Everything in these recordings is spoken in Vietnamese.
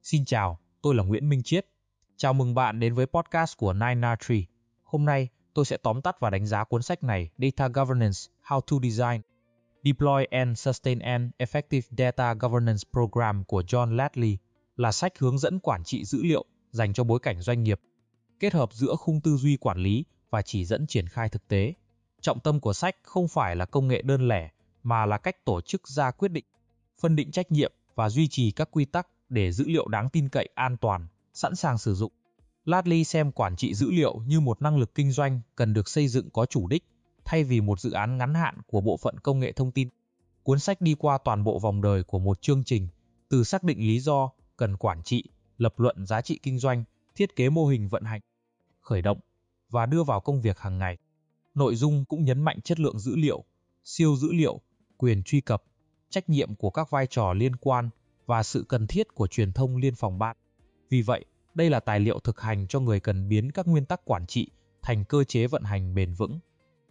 Xin chào, tôi là Nguyễn Minh Chiết. Chào mừng bạn đến với podcast của 9R3. Hôm nay, tôi sẽ tóm tắt và đánh giá cuốn sách này, Data Governance: How to Design, Deploy and Sustain an Effective Data Governance Program của John Ladley, là sách hướng dẫn quản trị dữ liệu dành cho bối cảnh doanh nghiệp, kết hợp giữa khung tư duy quản lý và chỉ dẫn triển khai thực tế. Trọng tâm của sách không phải là công nghệ đơn lẻ, mà là cách tổ chức ra quyết định, phân định trách nhiệm và duy trì các quy tắc để dữ liệu đáng tin cậy, an toàn, sẵn sàng sử dụng. Ladley xem quản trị dữ liệu như một năng lực kinh doanh cần được xây dựng có chủ đích, thay vì một dự án ngắn hạn của bộ phận công nghệ thông tin. Cuốn sách đi qua toàn bộ vòng đời của một chương trình, từ xác định lý do cần quản trị, lập luận giá trị kinh doanh, thiết kế mô hình vận hành, khởi động và đưa vào công việc hàng ngày. Nội dung cũng nhấn mạnh chất lượng dữ liệu, siêu dữ liệu, quyền truy cập, trách nhiệm của các vai trò liên quan và sự cần thiết của truyền thông liên phòng ban. Vì vậy, đây là tài liệu thực hành cho người cần biến các nguyên tắc quản trị thành cơ chế vận hành bền vững.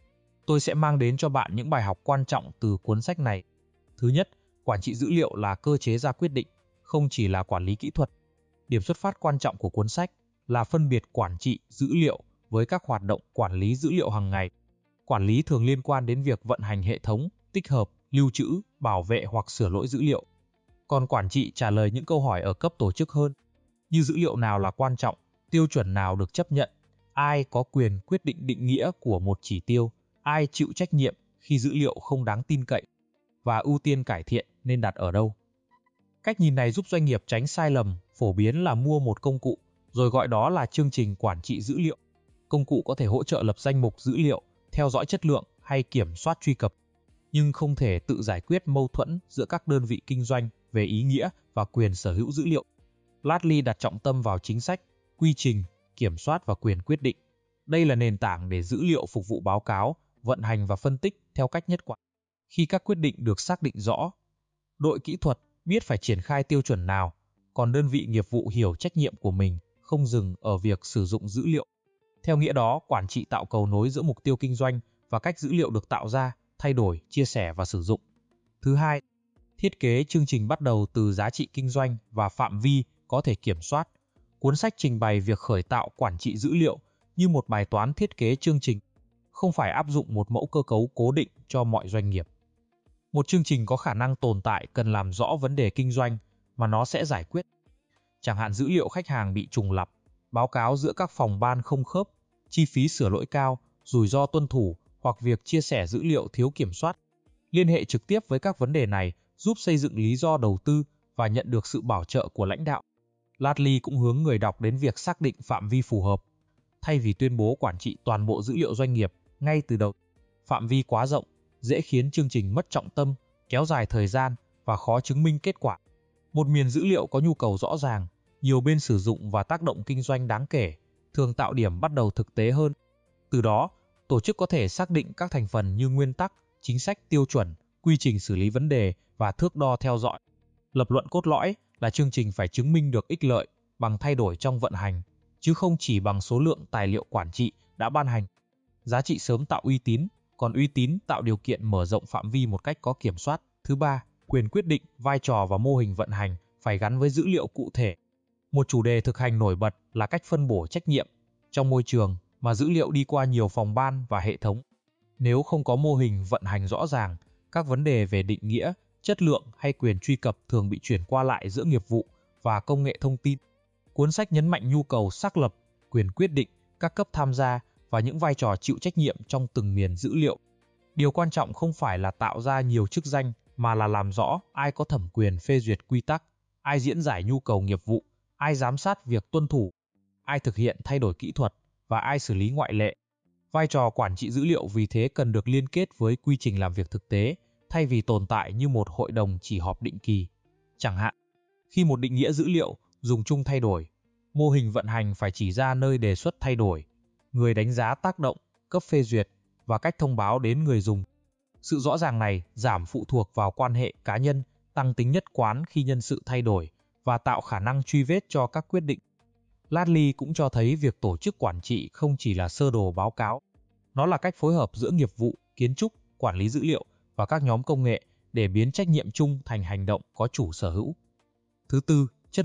Tôi sẽ mang đến cho bạn những bài học quan trọng từ cuốn sách này. Thứ nhất, quản trị dữ liệu là cơ chế ra quyết định, không chỉ là quản lý kỹ thuật. Điểm xuất phát quan trọng của cuốn sách là phân biệt quản trị dữ liệu với các hoạt động quản lý dữ liệu hàng ngày. Quản lý thường liên quan đến việc vận hành hệ thống, tích hợp, lưu trữ, bảo vệ hoặc sửa lỗi dữ liệu. Còn quản trị trả lời những câu hỏi ở cấp tổ chức hơn, như dữ liệu nào là quan trọng, tiêu chuẩn nào được chấp nhận, ai có quyền quyết định định nghĩa của một chỉ tiêu, ai chịu trách nhiệm khi dữ liệu không đáng tin cậy, và ưu tiên cải thiện nên đặt ở đâu. Cách nhìn này giúp doanh nghiệp tránh sai lầm phổ biến là mua một công cụ, rồi gọi đó là chương trình quản trị dữ liệu. Công cụ có thể hỗ trợ lập danh mục dữ liệu, theo dõi chất lượng hay kiểm soát truy cập, nhưng không thể tự giải quyết mâu thuẫn giữa các đơn vị kinh doanh về ý nghĩa và quyền sở hữu dữ liệu. Ladley đặt trọng tâm vào chính sách, quy trình, kiểm soát và quyền quyết định. Đây là nền tảng để dữ liệu phục vụ báo cáo, vận hành và phân tích theo cách nhất quán. Khi các quyết định được xác định rõ, đội kỹ thuật biết phải triển khai tiêu chuẩn nào, còn đơn vị nghiệp vụ hiểu trách nhiệm của mình, không dừng ở việc sử dụng dữ liệu. Theo nghĩa đó, quản trị tạo cầu nối giữa mục tiêu kinh doanh và cách dữ liệu được tạo ra, thay đổi, chia sẻ và sử dụng. Thứ hai, thiết kế chương trình bắt đầu từ giá trị kinh doanh và phạm vi có thể kiểm soát. Cuốn sách trình bày việc khởi tạo quản trị dữ liệu như một bài toán thiết kế chương trình, không phải áp dụng một mẫu cơ cấu cố định cho mọi doanh nghiệp. Một chương trình có khả năng tồn tại cần làm rõ vấn đề kinh doanh mà nó sẽ giải quyết. Chẳng hạn dữ liệu khách hàng bị trùng lặp, báo cáo giữa các phòng ban không khớp, chi phí sửa lỗi cao, rủi ro tuân thủ hoặc việc chia sẻ dữ liệu thiếu kiểm soát. Liên hệ trực tiếp với các vấn đề này giúp xây dựng lý do đầu tư và nhận được sự bảo trợ của lãnh đạo. Ladley cũng hướng người đọc đến việc xác định phạm vi phù hợp. Thay vì tuyên bố quản trị toàn bộ dữ liệu doanh nghiệp ngay từ đầu, phạm vi quá rộng, dễ khiến chương trình mất trọng tâm, kéo dài thời gian và khó chứng minh kết quả. Một miền dữ liệu có nhu cầu rõ ràng, nhiều bên sử dụng và tác động kinh doanh đáng kể, thường tạo điểm bắt đầu thực tế hơn. Từ đó, tổ chức có thể xác định các thành phần như nguyên tắc, chính sách, tiêu chuẩn, quy trình xử lý vấn đề và thước đo theo dõi. Lập luận cốt lõi là chương trình phải chứng minh được ích lợi bằng thay đổi trong vận hành, chứ không chỉ bằng số lượng tài liệu quản trị đã ban hành. Giá trị sớm tạo uy tín, còn uy tín tạo điều kiện mở rộng phạm vi một cách có kiểm soát. Thứ ba, quyền quyết định, vai trò và mô hình vận hành phải gắn với dữ liệu cụ thể. Một chủ đề thực hành nổi bật là cách phân bổ trách nhiệm trong môi trường mà dữ liệu đi qua nhiều phòng ban và hệ thống. Nếu không có mô hình vận hành rõ ràng, các vấn đề về định nghĩa, chất lượng hay quyền truy cập thường bị chuyển qua lại giữa nghiệp vụ và công nghệ thông tin. Cuốn sách nhấn mạnh nhu cầu xác lập, quyền quyết định, các cấp tham gia và những vai trò chịu trách nhiệm trong từng miền dữ liệu. Điều quan trọng không phải là tạo ra nhiều chức danh, mà là làm rõ ai có thẩm quyền phê duyệt quy tắc, ai diễn giải nhu cầu nghiệp vụ, ai giám sát việc tuân thủ, ai thực hiện thay đổi kỹ thuật và ai xử lý ngoại lệ. Vai trò quản trị dữ liệu vì thế cần được liên kết với quy trình làm việc thực tế, thay vì tồn tại như một hội đồng chỉ họp định kỳ. Chẳng hạn, khi một định nghĩa dữ liệu dùng chung thay đổi, mô hình vận hành phải chỉ ra nơi đề xuất thay đổi, người đánh giá tác động, cấp phê duyệt và cách thông báo đến người dùng. Sự rõ ràng này giảm phụ thuộc vào quan hệ cá nhân, tăng tính nhất quán khi nhân sự thay đổi và tạo khả năng truy vết cho các quyết định. Ladley cũng cho thấy việc tổ chức quản trị không chỉ là sơ đồ báo cáo. Nó là cách phối hợp giữa nghiệp vụ, kiến trúc, quản lý dữ liệu và các nhóm công nghệ để biến trách nhiệm chung thành hành động có chủ sở hữu. Thứ tư, chất lượng,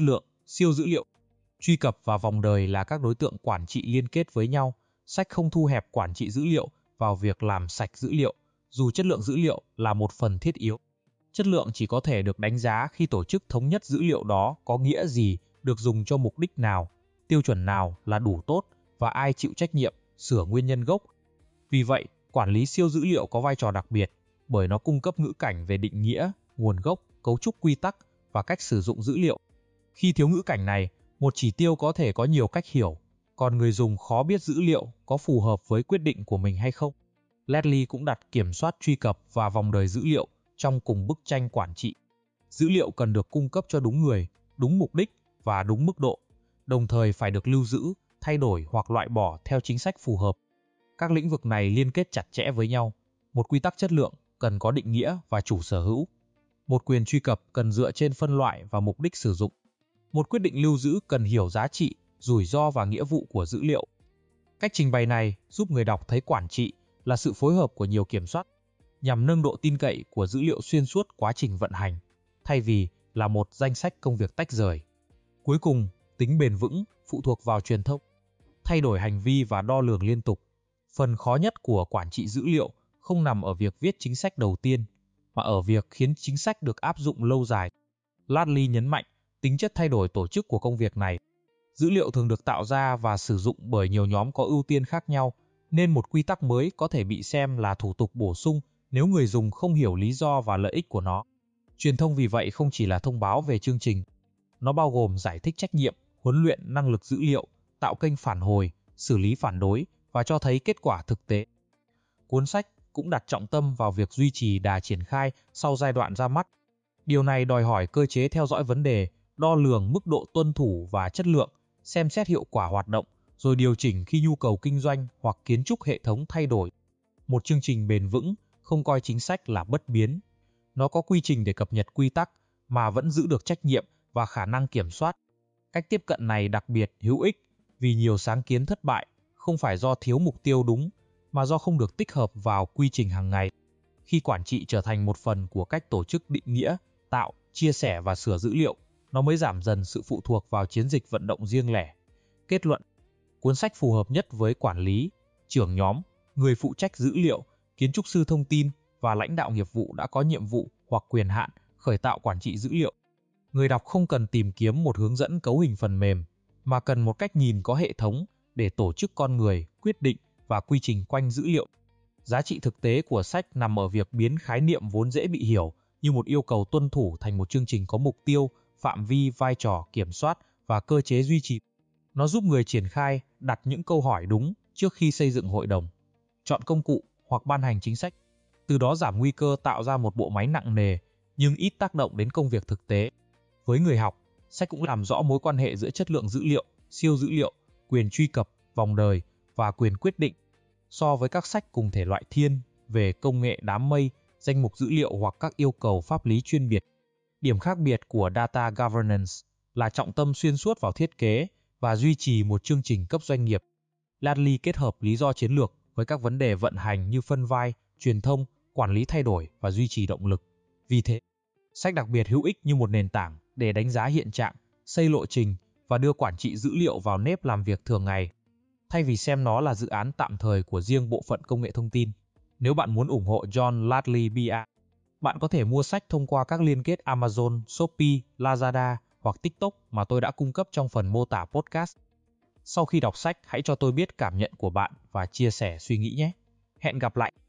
Siêu dữ liệu. Truy cập và vòng đời là các đối tượng quản trị liên kết với nhau. Sách không thu hẹp quản trị dữ liệu vào việc làm sạch dữ liệu, dù chất lượng dữ liệu là một phần thiết yếu. Chất lượng chỉ có thể được đánh giá khi tổ chức thống nhất dữ liệu đó có nghĩa gì, được dùng cho mục đích nào, tiêu chuẩn nào là đủ tốt và ai chịu trách nhiệm sửa nguyên nhân gốc. Vì vậy, quản lý siêu dữ liệu có vai trò đặc biệt bởi nó cung cấp ngữ cảnh về định nghĩa, nguồn gốc, cấu trúc quy tắc và cách sử dụng dữ liệu. Khi thiếu ngữ cảnh này, một chỉ tiêu có thể có nhiều cách hiểu, còn người dùng khó biết dữ liệu có phù hợp với quyết định của mình hay không. Ledley cũng đặt kiểm soát truy cập và vòng đời dữ liệu trong cùng bức tranh quản trị. Dữ liệu cần được cung cấp cho đúng người, đúng mục đích và đúng mức độ, đồng thời phải được lưu giữ, thay đổi hoặc loại bỏ theo chính sách phù hợp. Các lĩnh vực này liên kết chặt chẽ với nhau. Một quy tắc chất lượng cần có định nghĩa và chủ sở hữu. Một quyền truy cập cần dựa trên phân loại và mục đích sử dụng. Một quyết định lưu giữ cần hiểu giá trị, rủi ro và nghĩa vụ của dữ liệu. Cách trình bày này giúp người đọc thấy quản trị là sự phối hợp của nhiều kiểm soát, nhằm nâng độ tin cậy của dữ liệu xuyên suốt quá trình vận hành, thay vì là một danh sách công việc tách rời. Cuối cùng, tính bền vững phụ thuộc vào truyền thông, thay đổi hành vi và đo lường liên tục. Phần khó nhất của quản trị dữ liệu không nằm ở việc viết chính sách đầu tiên, mà ở việc khiến chính sách được áp dụng lâu dài. Ledley nhấn mạnh tính chất thay đổi tổ chức của công việc này. Dữ liệu thường được tạo ra và sử dụng bởi nhiều nhóm có ưu tiên khác nhau, nên một quy tắc mới có thể bị xem là thủ tục bổ sung nếu người dùng không hiểu lý do và lợi ích của nó. Truyền thông vì vậy không chỉ là thông báo về chương trình, nó bao gồm giải thích trách nhiệm, huấn luyện năng lực dữ liệu, tạo kênh phản hồi, xử lý phản đối và cho thấy kết quả thực tế. Cuốn sách cũng đặt trọng tâm vào việc duy trì đà triển khai sau giai đoạn ra mắt. Điều này đòi hỏi cơ chế theo dõi vấn đề, đo lường mức độ tuân thủ và chất lượng, xem xét hiệu quả hoạt động, rồi điều chỉnh khi nhu cầu kinh doanh hoặc kiến trúc hệ thống thay đổi. Một chương trình bền vững không coi chính sách là bất biến. Nó có quy trình để cập nhật quy tắc mà vẫn giữ được trách nhiệm và khả năng kiểm soát. Cách tiếp cận này đặc biệt hữu ích vì nhiều sáng kiến thất bại không phải do thiếu mục tiêu đúng, mà do không được tích hợp vào quy trình hàng ngày. Khi quản trị trở thành một phần của cách tổ chức định nghĩa, tạo, chia sẻ và sửa dữ liệu, nó mới giảm dần sự phụ thuộc vào chiến dịch vận động riêng lẻ. Kết luận, cuốn sách phù hợp nhất với quản lý, trưởng nhóm, người phụ trách dữ liệu, kiến trúc sư thông tin và lãnh đạo nghiệp vụ đã có nhiệm vụ hoặc quyền hạn khởi tạo quản trị dữ liệu. Người đọc không cần tìm kiếm một hướng dẫn cấu hình phần mềm, mà cần một cách nhìn có hệ thống để tổ chức con người, quyết định và quy trình quanh dữ liệu. Giá trị thực tế của sách nằm ở việc biến khái niệm vốn dễ bị hiểu như một yêu cầu tuân thủ thành một chương trình có mục tiêu, phạm vi, vai trò, kiểm soát và cơ chế duy trì. Nó giúp người triển khai đặt những câu hỏi đúng trước khi xây dựng hội đồng, chọn công cụ hoặc ban hành chính sách, từ đó giảm nguy cơ tạo ra một bộ máy nặng nề nhưng ít tác động đến công việc thực tế. Với người học, sách cũng làm rõ mối quan hệ giữa chất lượng dữ liệu, siêu dữ liệu, quyền truy cập, vòng đời và quyền quyết định. So với các sách cùng thể loại thiên về công nghệ đám mây, danh mục dữ liệu hoặc các yêu cầu pháp lý chuyên biệt, điểm khác biệt của Data Governance là trọng tâm xuyên suốt vào thiết kế và duy trì một chương trình cấp doanh nghiệp. Ledley kết hợp lý do chiến lược với các vấn đề vận hành như phân vai, truyền thông, quản lý thay đổi và duy trì động lực. Vì thế, sách đặc biệt hữu ích như một nền tảng để đánh giá hiện trạng, xây lộ trình và đưa quản trị dữ liệu vào nếp làm việc thường ngày, thay vì xem nó là dự án tạm thời của riêng bộ phận công nghệ thông tin. Nếu bạn muốn ủng hộ John Ledley BA, bạn có thể mua sách thông qua các liên kết Amazon, Shopee, Lazada hoặc TikTok mà tôi đã cung cấp trong phần mô tả podcast. Sau khi đọc sách, hãy cho tôi biết cảm nhận của bạn và chia sẻ suy nghĩ nhé. Hẹn gặp lại!